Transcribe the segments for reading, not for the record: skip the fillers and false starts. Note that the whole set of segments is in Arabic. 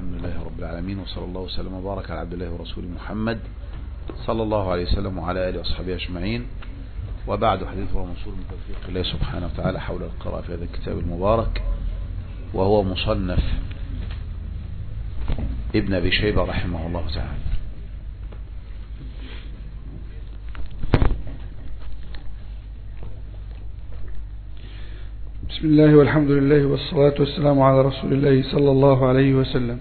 الحمد لله رب العالمين، وصلى الله وسلم وبارك على عبد الله ورسوله محمد صلى الله عليه وسلم وعلى آله وأصحابه أجمعين. وبعد، حديث هو منصور من توفيق الله سبحانه وتعالى حول القراءة في هذا الكتاب المبارك، وهو مصنف ابن أبي شيبة رحمه الله تعالى. بسم الله والحمد لله والصلاة والسلام على رسول الله صلى الله عليه وسلم.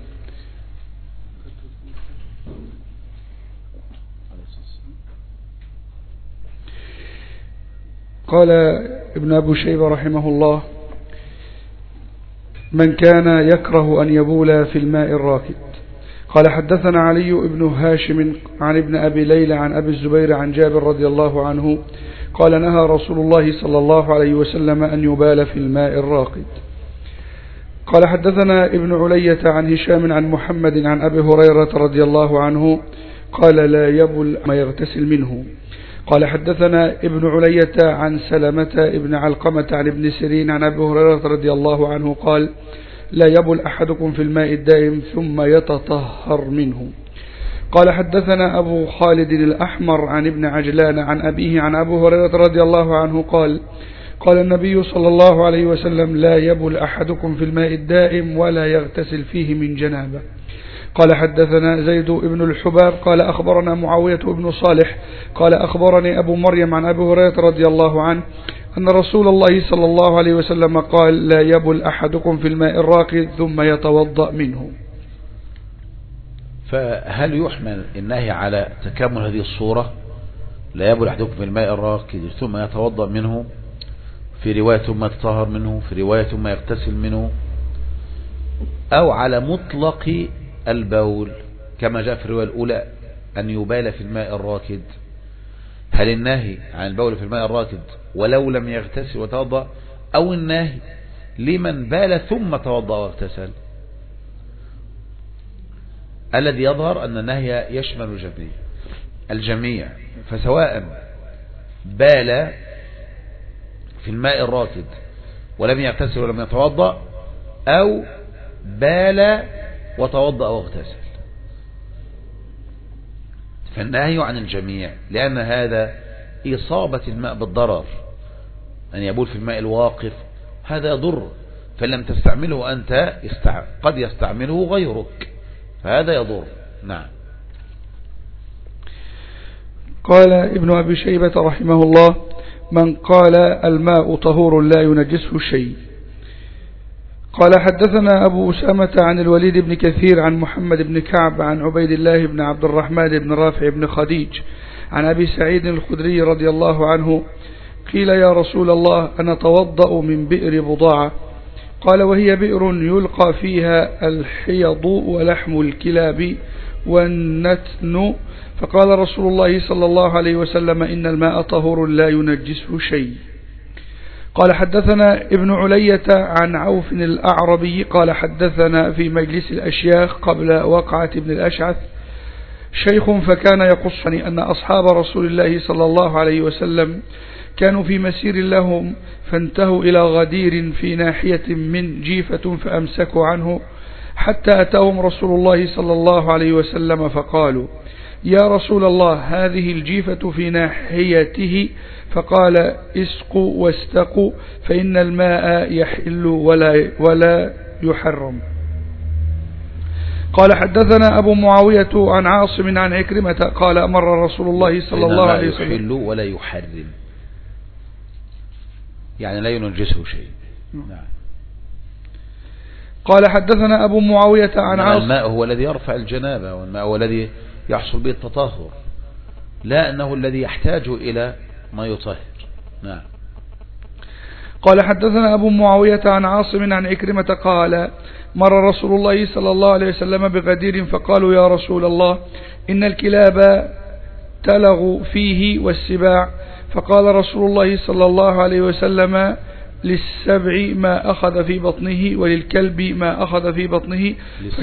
قال ابن أبي شيبة رحمه الله: من كان يكره أن يبول في الماء الراكد. قال حدثنا علي بن هاشم عن ابن أبي ليلى عن أبي الزبير عن جابر رضي الله عنه قال: نهى رسول الله صلى الله عليه وسلم أن يبال في الماء الراكد. قال حدثنا ابن علية عن هشام عن محمد عن أبي هريرة رضي الله عنه قال: لا يبل ما يغتسل منه. قال حدثنا ابن علية عن سلمة ابن علقمة عن ابن سيرين عن أبي هريرة رضي الله عنه قال: لا يبل أحدكم في الماء الدائم ثم يتطهر منه. قال حدثنا أبو خالد الأحمر عن ابن عجلان عن أبيه عن أبي هريرة رضي الله عنه قال: قال النبي صلى الله عليه وسلم: لا يبل أحدكم في الماء الدائم ولا يغتسل فيه من جنابه. قال حدثنا زيد بن الحباب قال أخبرنا معاوية بن صالح قال أخبرني أبو مريم عن أبي هريرة رضي الله عنه أن رسول الله صلى الله عليه وسلم قال: لا يبل أحدكم في الماء الراكد ثم يتوضأ منه. فهل يحمل النهي على تكامل هذه الصورة، لا يبل أحدكم في الماء الراكد ثم يتوضأ منه، في رواية ثم يتطهر منه، في رواية ثم يغتسل منه، أو على مطلق البول كما جاء في الرواية الأولى أن يبال في الماء الراكد؟ هل النهي عن البول في الماء الراكد ولو لم يغتسل وتوضأ، أو النهي لمن بال ثم توضأ واغتسل؟ الذي يظهر أن النهي يشمل الجميع، فسواء بال في الماء الراكد ولم يغتسل ولم يتوضأ، أو بال وتوضأ واغتسل، فالنهي عن الجميع، لأن هذا إصابة الماء بالضرر. أن يبول في الماء الواقف هذا يضر، فلم تستعمله أنت قد يستعمله غيرك، فهذا يضر. نعم. قال ابن أبي شيبة رحمه الله: من قال الماء طهور لا ينجسه شيء. قال حدثنا أبو أسامة عن الوليد بن كثير عن محمد بن كعب عن عبيد الله بن عبد الرحمن بن رافع بن خديج عن أبي سعيد الخدري رضي الله عنه قيل: يا رسول الله أنا توضأ من بئر بضاعة. قال: وهي بئر يلقى فيها الحيض ولحم الكلاب والنتن. فقال رسول الله صلى الله عليه وسلم: إن الماء طهور لا ينجسه شيء. قال حدثنا ابن علية عن عوف الأعربي قال حدثنا في مجلس الأشياخ قبل وقعة ابن الأشعث شيخ فكان يقصني أن أصحاب رسول الله صلى الله عليه وسلم كانوا في مسير لهم فانتهوا إلى غدير في ناحية من جيفة فأمسكوا عنه حتى أتاهم رسول الله صلى الله عليه وسلم فقالوا: يا رسول الله هذه الجيفة في ناحيته. فقال: اسقوا واستقوا فإن الماء يحل ولا يحرم. قال حدثنا أبو معاوية عن عاصم عن عكرمة قال: أمر رسول الله صلى الله عليه وسلم يحل ولا يحرم، يعني لا ينجسه شيء. نعم. قال حدثنا أبو معاوية عن عاصم: الماء هو الذي يرفع الجنابة، والماء هو الذي يحصل به التطهر، لا أنه الذي يحتاج إلى ما يطهر. نعم. قال حدثنا أبو معاوية عن عاصم عن عكرمة قال: مر رسول الله صلى الله عليه وسلم بغدير فقالوا: يا رسول الله إن الكلاب تلغ فيه والسباع. فقال رسول الله صلى الله عليه وسلم: للسبع ما أخذ في بطنه وللكلب ما أخذ في بطنه.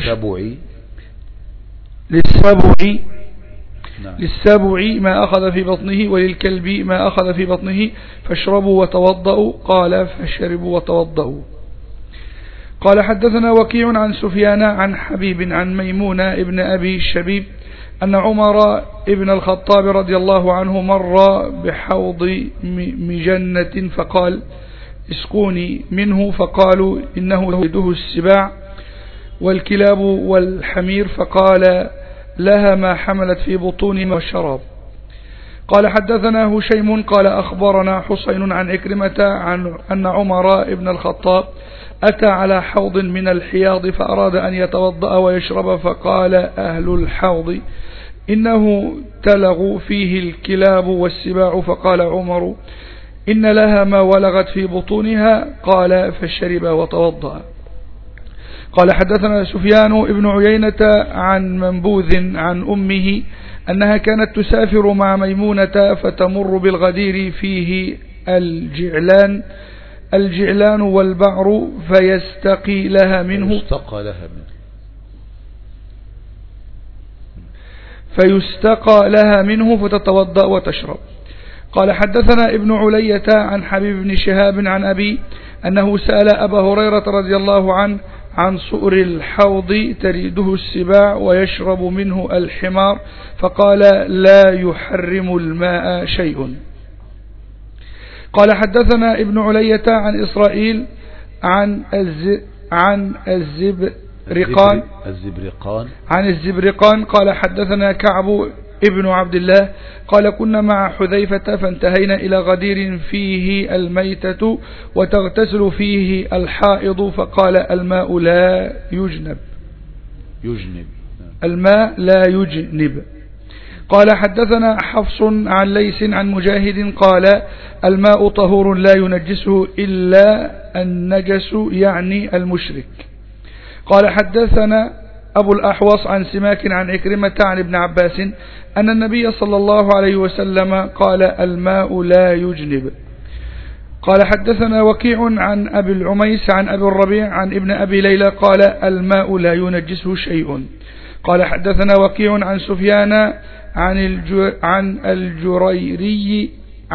للسبع ما أخذ في بطنه وللكلب ما أخذ في بطنه فاشربوا وتوضأوا. قال: فشربوا وتوضأوا. قال حدثنا وكيع عن سفيان عن حبيب عن ميمون ابن أبي الشبيب أن عمر ابن الخطاب رضي الله عنه مر بحوض مجنة فقال اسقوني منه، فقالوا إنه يده السباع والكلاب والحمير، فقال لها ما حملت في بطونها والشراب. قال حدثنا هشيم قال أخبرنا حسين عن عكرمة عن أن عمر ابن الخطاب أتى على حوض من الحياض فأراد أن يتوضأ ويشرب، فقال أهل الحوض إنه تلغ فيه الكلاب والسباع، فقال عمر إن لها ما ولغت في بطونها، قال فشرب وتوضأ. قال حدثنا سفيان ابن عيينة عن منبوذ عن أمه أنها كانت تسافر مع ميمونة فتمر بالغدير فيه الجعلان والبعر فيستقي لها منه فتتوضأ وتشرب. قال حدثنا ابن علية عن حبيب بن شهاب عن أبي أنه سأل أبا هريرة رضي الله عنه عن سؤر الحوض تريده السباع ويشرب منه الحمار، فقال لا يحرم الماء شيء. قال حدثنا ابن علية عن إسرائيل عن الزبرقان قال حدثنا كعب ابن عبد الله قال كنا مع حذيفة فانتهينا إلى غدير فيه الميتة وتغتسل فيه الحائض، فقال الماء لا يجنب. الماء لا يجنب. قال حدثنا حفص عن ليس عن مجاهد قال الماء طهور لا ينجسه إلا النجس يعني المشرك. قال حدثنا أبو الأحوص عن سماك عن عكرمة عن ابن عباس أن النبي صلى الله عليه وسلم قال الماء لا يجنب. قال حدثنا وكيع عن أبي العميس عن أبي الربيع عن ابن أبي ليلى قال الماء لا ينجسه شيء. قال حدثنا وكيع عن سفيان عن الجريري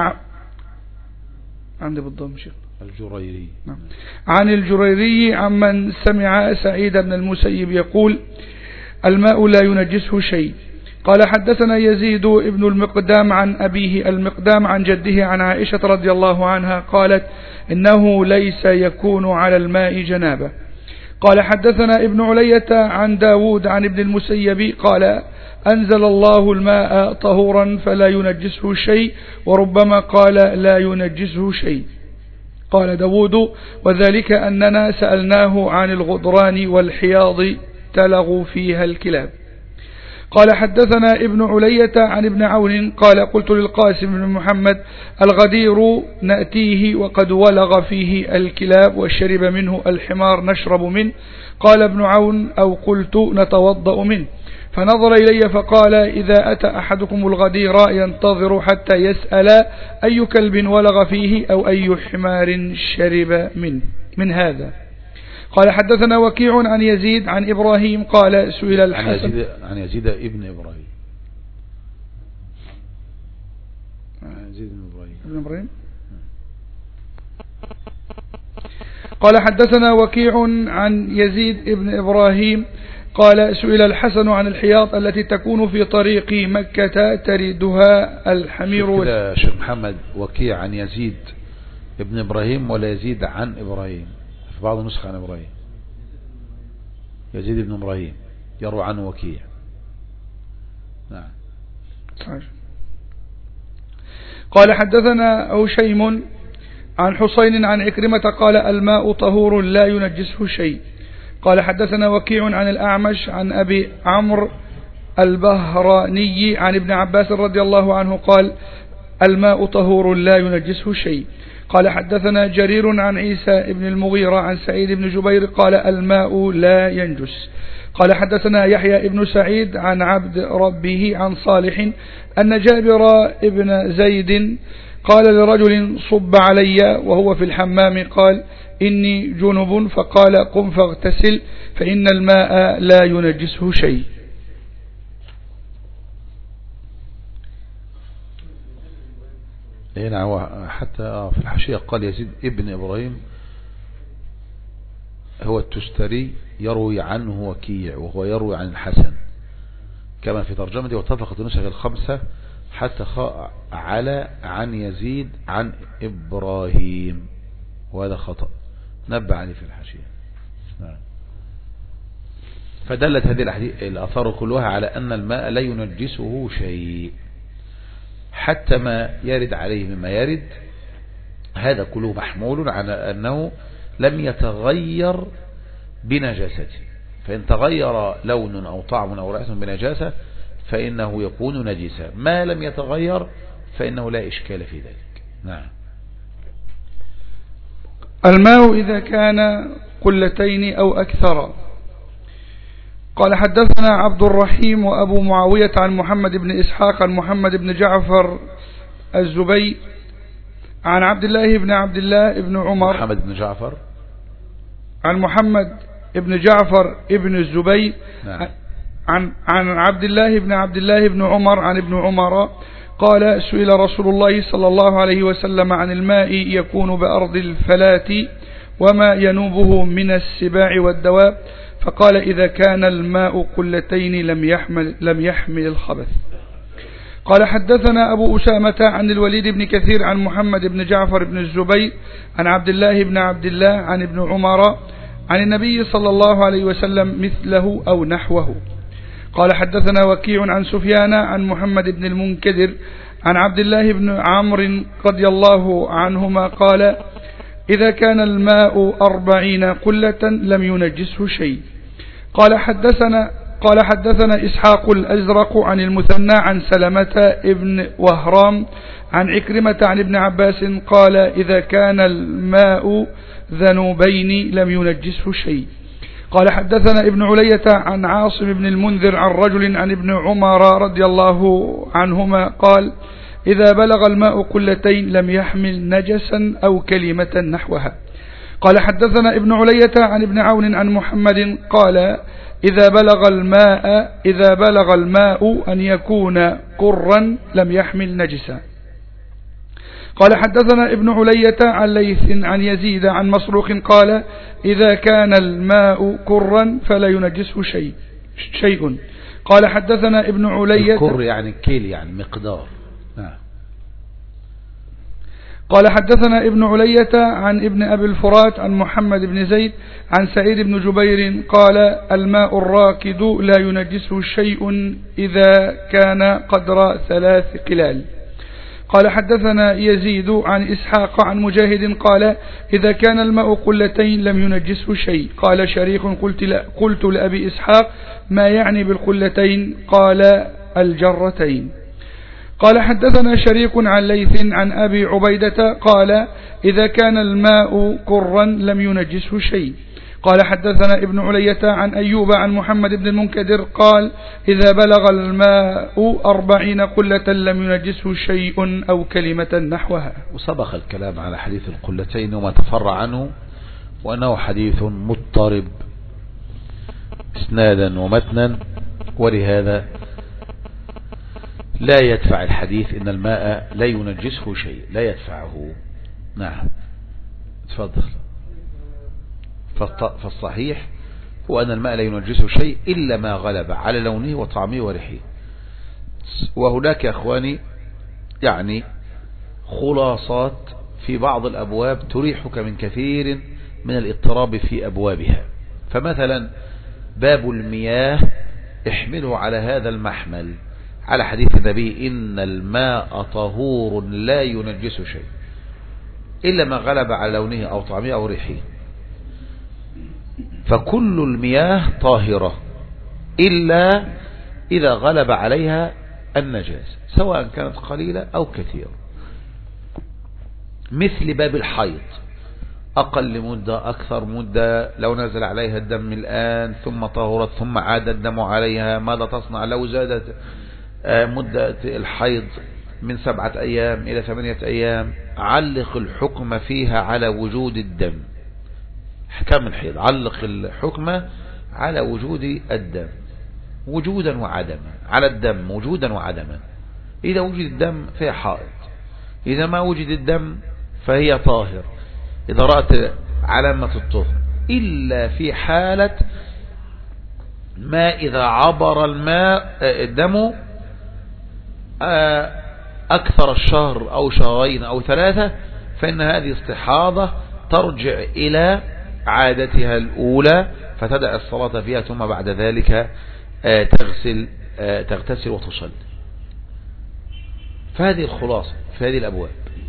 عند بالضم شيخ الجريري نعم. عن الجريري عمن سمع سعيد بن المسيب يقول الماء لا ينجسه شيء. قال حدثنا يزيد ابن المقدام عن أبيه المقدام عن جده عن عائشة رضي الله عنها قالت إنه ليس يكون على الماء جنابة. قال حدثنا ابن علية عن داود عن ابن المسيب قال أنزل الله الماء طهورا فلا ينجسه شيء، وربما قال لا ينجسه شيء. قال داود وذلك أننا سألناه عن الغدران والحياض تلغ فيها الكلاب. قال حدثنا ابن علية عن ابن عون قال قلت للقاسم بن محمد الغدير نأتيه وقد ولغ فيه الكلاب وشرب منه الحمار نشرب منه؟ قال ابن عون أو قلت نتوضأ منه. فنظر إلي فقال إذا أتى أحدكم الغدير ينتظر حتى يسأل أي كلب ولغ فيه أو أي حمار شرب من هذا. قال حدثنا وكيع عن يزيد عن إبراهيم قال سئل الحسن عن يزيد ابن إبراهيم ابن إبراهيم قال حدثنا وكيع عن يزيد ابن إبراهيم قال سئل الحسن عن الحياض التي تكون في طريق مكة تريدها الحمير. شيخ محمد وكيع عن يزيد ابن إبراهيم ولا يزيد عن إبراهيم؟ في بعض النسخ عن إبراهيم يزيد ابن إبراهيم يروى عنه وكيع. نعم. قال حدثنا هشيم عن حسين عن عكرمة قال الماء طهور لا ينجسه شيء. قال حدثنا وكيع عن الأعمش عن أبي عمرو البهراني عن ابن عباس رضي الله عنه قال الماء طهور لا ينجسه شيء. قال حدثنا جرير عن عيسى بن المغيرة عن سعيد بن جبير قال الماء لا ينجس. قال حدثنا يحيى بن سعيد عن عبد ربه عن صالح أن جابر بن زيد قال لرجل صب علي وهو في الحمام قال إني جنب، فقال قم فاغتسل فإن الماء لا ينجسه شيء. هنا حتى في الحاشية قال يزيد ابن إبراهيم هو التستري يروي عنه وكيع وهو يروي عن الحسن كما في ترجمة واتفقت النسخ الخمسة حتى على عن يزيد عن إبراهيم، وهذا خطأ نبه عليه في الحاشية. فدلت هذه الآثار كلها على أن الماء لا ينجسه شيء حتى ما يرد عليه مما يرد، هذا كله محمول على أنه لم يتغير بنجاسته، فإن تغير لون أو طعم أو رائحة بنجاسة فإنه يكون نجسا، ما لم يتغير فإنه لا إشكال في ذلك. نعم. الماء إذا كان قلتين أو أكثر. قال حدثنا عبد الرحيم وأبو معاوية عن محمد بن إسحاق عن محمد بن جعفر الزبي عن عبد الله بن عمر محمد بن جعفر عن محمد بن جعفر ابن الزبي. نعم. عن عبد الله بن عمر عن ابن عمر قال سئل رسول الله صلى الله عليه وسلم عن الماء يكون بأرض الفلاة وما ينوبه من السباع والدواب، فقال إذا كان الماء قلتين لم يحمل الخبث. قال حدثنا أبو أسامة عن الوليد بن كثير عن محمد بن جعفر بن الزبير عن عبد الله عن ابن عمر عن النبي صلى الله عليه وسلم مثله أو نحوه. قال حدثنا وكيع عن سفيان عن محمد بن المنكدر عن عبد الله بن عمرو رضي الله عنهما قال إذا كان الماء 40 قلة لم ينجسه شيء. قال حدثنا إسحاق الأزرق عن المثنى عن سلمة ابن وهرام عن عكرمة عن ابن عباس قال إذا كان الماء ذنوبين لم ينجسه شيء. قال حدثنا ابن علية عن عاصم بن المنذر عن رجل عن ابن عمر رضي الله عنهما قال إذا بلغ الماء قلتين لم يحمل نجسا أو كلمة نحوها. قال حدثنا ابن علية عن ابن عون عن محمد قال إذا بلغ الماء أن يكون قرا لم يحمل نجسا. قال حدثنا ابن علية عن ليث عن يزيد عن مسروق قال إذا كان الماء قرا فلا ينجسه شيء. قال حدثنا ابن علية القر يعني كيل يعني مقدار. قال حدثنا ابن علية عن ابن أبي الفرات عن محمد بن زيد عن سعيد بن جبير قال الماء الراكد لا ينجسه شيء إذا كان قدر 3 قلال. قال حدثنا يزيد عن إسحاق عن مجاهد قال إذا كان الماء قلتين لم ينجسه شيء. قال شريك قلت لأبي إسحاق ما يعني بالقلتين؟ قال الجرتين. قال حدثنا شريك عن ليث عن أبي عبيدة قال إذا كان الماء قرا لم ينجسه شيء. قال حدثنا ابن علية عن أيوب عن محمد بن المنكدر قال إذا بلغ الماء 40 قلة لم ينجسه شيء أو كلمة نحوها. وسبق الكلام على حديث القلتين وما تفرع عنه وأنه حديث مضطرب اسنادا ومتنا، ولهذا لا يدفع الحديث إن الماء لا ينجسه شيء، لا يدفعه. نعم تفضل. فالصحيح هو أن الماء لا ينجسه شيء إلا ما غلب على لونه وطعمه وريحه. وهناك يا أخواني يعني خلاصات في بعض الأبواب تريحك من كثير من الاضطراب في أبوابها. فمثلا باب المياه احمله على هذا المحمل على حديث النبي إن الماء طهور لا ينجس شيء إلا ما غلب على لونه أو طعمه أو ريحه. فكل المياه طاهرة إلا إذا غلب عليها النجاسة سواء كانت قليلة أو كثيرة. مثل باب الحيض أقل مدة أكثر مدة، لو نزل عليها الدم الآن ثم طهرت ثم عاد الدم عليها ماذا تصنع؟ لو زادت مدة الحيض من 7 أيام إلى 8 أيام علق الحكم فيها على وجود الدم. حكم الحيض علق الحكم على وجود الدم وجودا وعدما، على الدم وجودا وعدما. إذا وجد الدم فهي حائض، إذا ما وجد الدم فهي طاهر. إذا رأت علامة الطهر إلا في حالة ما إذا عبر الماء الدم أكثر الشهر أو شهرين أو 3، فإن هذه استحاضة ترجع إلى عادتها الأولى فتدع الصلاة فيها، ثم بعد ذلك تغتسل وتصلي. فهذه الخلاصة في هذه الأبواب،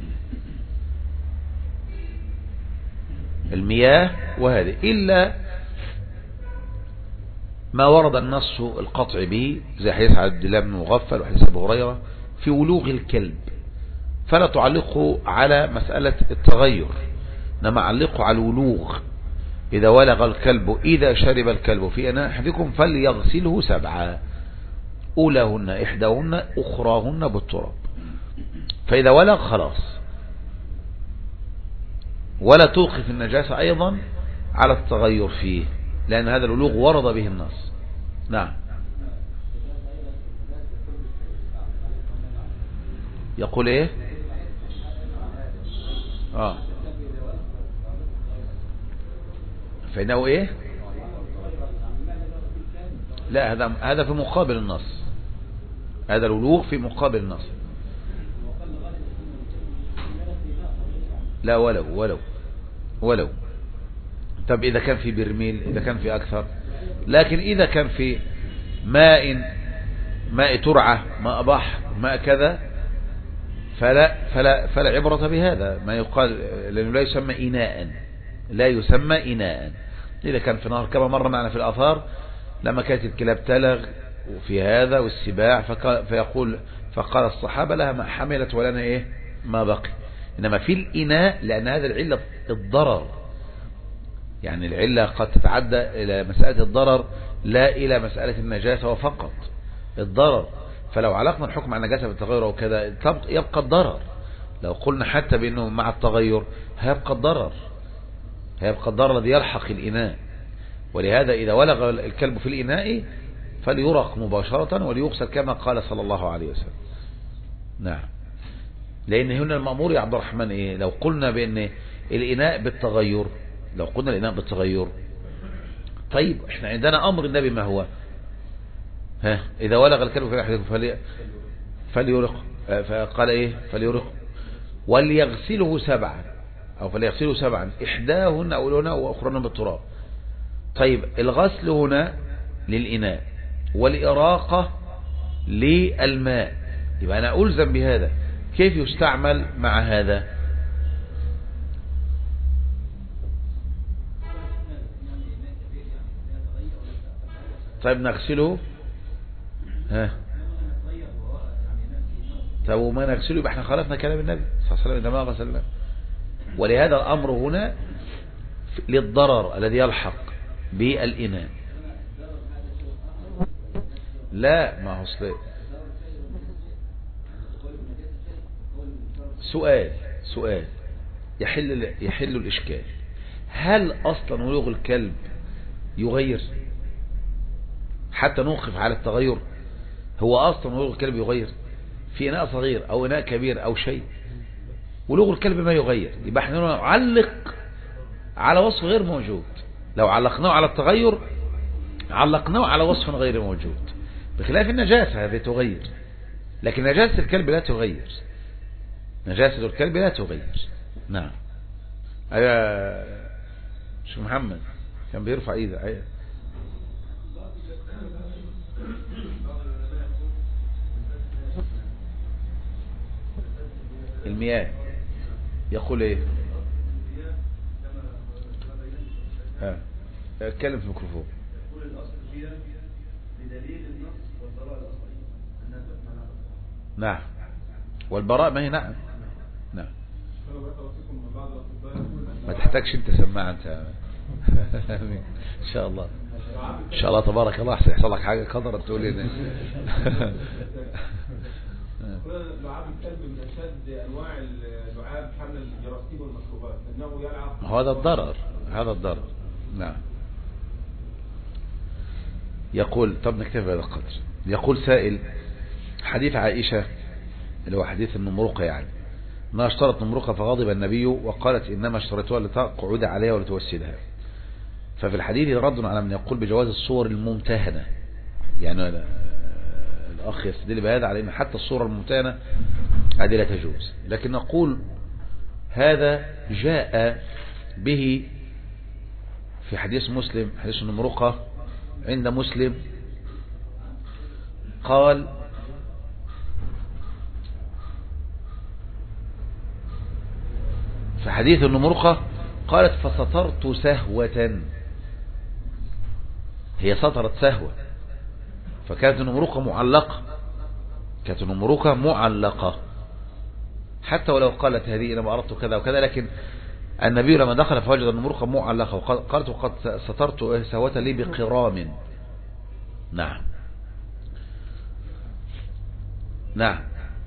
المياه وهذه، إلا ما ورد النص القطع به زي حديث عبد الله بن مغفل وحديث أبو هريرة في ولوغ الكلب، فلا تعلقه على مسألة التغير، إنما علقه على الولوغ. إذا ولغ الكلب، إذا شرب الكلب في إناء أحدكم فليغسله 7، أولاهن إحداهن أخراهن بالتراب. فإذا ولغ خلاص، ولا توقف النجاسة أيضا على التغير فيه، لأن هذا الولوغ ورد به النص. نعم. يقول إيه؟ فإنه إيه؟ لا، هذا في مقابل النص، هذا الولوغ في مقابل النص. لا، ولو طب إذا كان في برميل، إذا كان في أكثر، لكن إذا كان في ماء ترعة، ماء بحر، ماء كذا، فلا عبرة بهذا، ما يقال، لأنه لا يسمى إناء. إذا كان في نهر كما مر معنا في الآثار لما كانت الكلاب تلغ وفي هذا والسباع، فقال الصحابة لها ما حملت ولنا إيه ما بقي. إنما في الإناء، لأن هذا العلة الضرر، يعني العلة قد تتعدى إلى مسألة الضرر لا إلى مسألة النجاسة وفقط الضرر. فلو علقنا الحكم على النجاسة بالتغير أو كذا يبقى الضرر. لو قلنا حتى بأنه مع التغير هيبقى الضرر الذي يلحق الإناء. ولهذا إذا ولغ الكلب في الإناء فليرق مباشرة وليغسل كما قال صلى الله عليه وسلم. نعم. لأن هنا المأمور يا عبد الرحمن إيه؟ لو قلنا بأن الإناء بالتغير، طيب احنا عندنا أمر النبي ما هو؟ إذا ولغ الكلب في أحدكم فليرق، فقال إيه؟ فليرق وليغسله 7، أو فليغسله 7 إحداهن أولهن وأخرهن بالتراب. طيب الغسل هنا للإناء والإراقة للماء، يبقى أنا ألزم بهذا. كيف يستعمل مع هذا؟ طيب نغسله، طيب وما نغسله يبقى احنا خالفنا كلام النبي صلى الله عليه وسلم ما غسلنا. ولهذا الأمر هنا للضرر الذي يلحق بالإناء. لا، ما هو سؤال يحل الإشكال. هل أصلا ولوغ الكلب يغير حتى نوقف على التغير؟ هو أصلا ولوغ الكلب يغير في إناء صغير أو إناء كبير أو شيء؟ ولوغ الكلب ما يغير، يبقى احنا نعلق على وصف غير موجود. لو علقناه على التغير علقناه على وصف غير موجود، بخلاف النجاسة هذه تغير، لكن نجاسة الكلب لا تغير. نعم. شيخ محمد كان بيرفع ايده. المياه يقول ايه؟ اتكلم في الميكروفون. يقول الاصل فيها بدليل النص والبراء الاصلي انها تحمل. نعم، والبراء ما هي. نعم. ما تحتاجش انت سماعه انت. ان شاء الله تبارك الله. هيحصل لك حاجه قدر تقول لي. لعاب الكلب من اشد انواع اللعاب حمل الجراثيم والميكروبات، انه يلعب. هذا الضرر. نعم. يقول طب نكتفي بهذا القدر. يقول سائل: حديث عائشة اللي هو حديث النمرقة، يعني ما اشترط نمرقة فغضب النبي وقالت إنما اشترطوها لتقعد عليها ولتوسدها. ففي الحديث رد على من يقول بجواز الصور الممتهنة، يعني الأخ يستدل بهذا على أن حتى الصورة الممتهنة هذه لا تجوز. لكن نقول هذا جاء به في حديث مسلم، حديث النمرقة عند مسلم، قال في حديث النمرقة قالت فسترت سهوة، هي سطرت سهوة، فكانت النمرقة معلقة، كانت النمرقة معلقة حتى ولو قالت هذه أنا ما أردت كذا وكذا، لكن النبي لما دخل فوجد النمرقة معلقة وقالت وقد سترت سهوة لي بقرام. نعم نعم.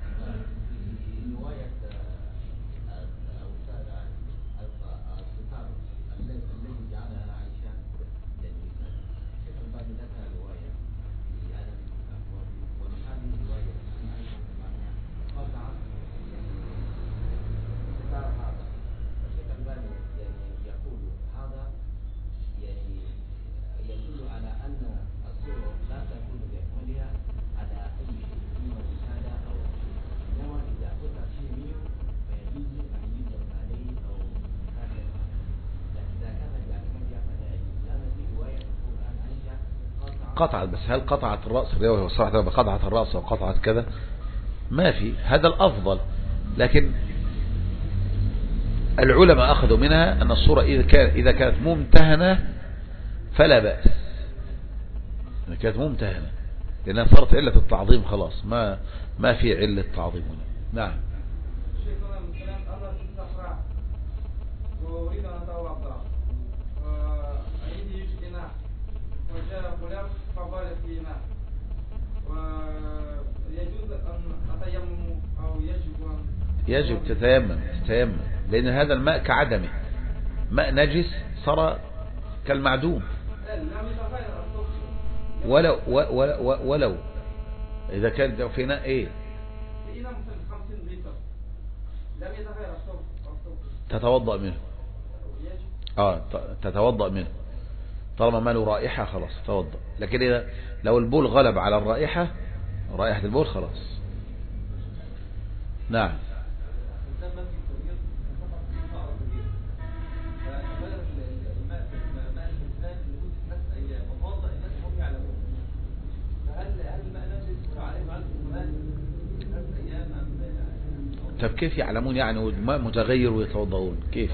قطعت، بس هل قطعت الرأس الرواية والصراحة قطعت الرأس وقطعت كذا ما في، هذا الأفضل. لكن العلماء أخذوا منها أن الصورة إذا كانت ممتهنة فلا بأس، إذا كانت ممتهنة لأنها صارت علة التعظيم خلاص، ما في علة تعظيم هنا. نعم. وجاء غلام فبال في ماء، ويجوز أن أتيمم أو يجب تتيمم لأن هذا الماء كعدمه، ماء نجس صار كالمعدوم. ولو إذا كان في ناء إيه تتوضأ منه، تتوضأ منه طالما ما له رائحة خلاص توضأ. لكن إذا لو البول غلب على الرائحة، رائحة البول خلاص. نعم. طب كيف يعلمون يعني الماء متغير ويتوضؤون كيف؟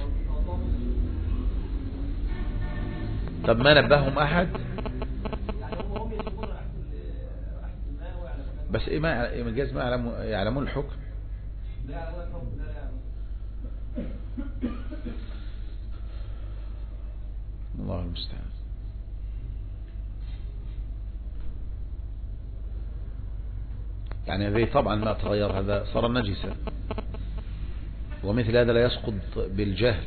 طب ما نبههم أحد؟ بس إيه ما جاز ما يعلمون الحكم؟ الله المستعان. يعني هذه طبعا ما تغير، هذا صار نجسا، ومثل هذا لا يسقط بالجهل،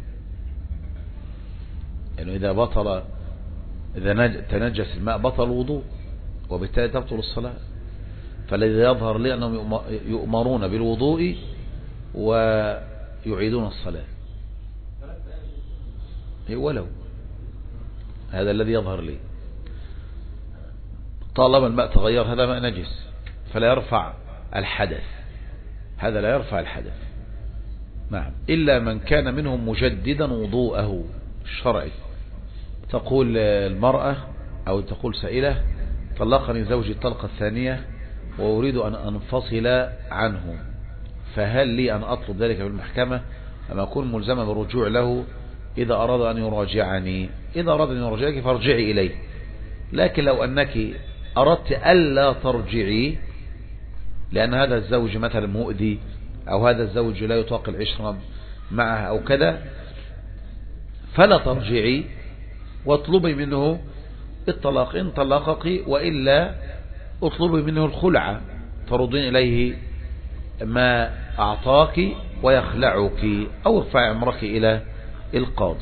يعني إذا تنجس الماء بطل الوضوء وبالتالي تبطل الصلاة. فالذي يظهر لي أنهم يؤمرون بالوضوء ويعيدون الصلاة ولو، هذا الذي يظهر لي. طالما الماء تغير هذا ماء نجس فلا يرفع الحدث، هذا لا يرفع الحدث. نعم. إلا من كان منهم مجددا وضوءه الشرعي، تقول المرأة أو تقول سائلة طلقني زوجي الطلقة الثانية وأريد أن أنفصل عنه، فهل لي أن أطلب ذلك بالمحكمة أم أكون ملزمة بالرجوع له إذا أراد أن يراجعني؟ إذا أراد أن يراجعك فارجعي إليه، لكن لو أنك أردت ألا ترجعي لأن هذا الزوج مثلا مؤذي أو هذا الزوج لا يطاق العشرة معه أو كذا، فلا ترجعي واطلبي منه الطلاق إن طلقك، وإلا اطلبي منه الخلع ترضين إليه ما أعطاك ويخلعك، أو ارفع أمرك إلى القاضي.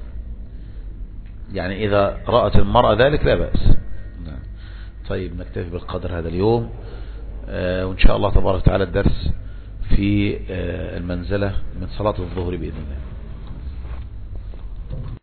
يعني إذا رأت المرأة ذلك لا بأس. طيب نكتفي بالقدر هذا اليوم، وإن شاء الله تبارك وتعالى الدرس في المنزلة من صلاة الظهر بإذن الله.